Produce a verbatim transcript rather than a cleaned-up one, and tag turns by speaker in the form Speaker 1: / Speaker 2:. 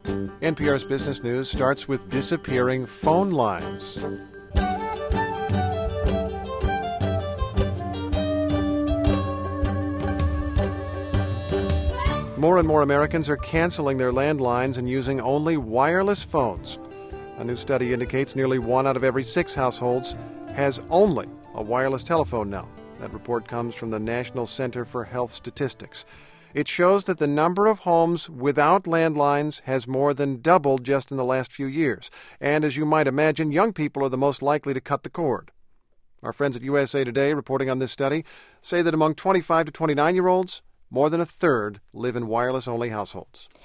Speaker 1: N P R's Business News starts with disappearing phone lines. More and more Americans are canceling their landlines and using only wireless phones. A new study indicates nearly one out of every six households has only a wireless telephone now. That report comes from the National Center for Health Statistics. It shows that the number of homes without landlines has more than doubled just in the last few years. And as you might imagine, young people are the most likely to cut the cord. Our friends at U S A Today, reporting on this study, say that among twenty-five to twenty-nine-year-olds, more than a third live in wireless-only households.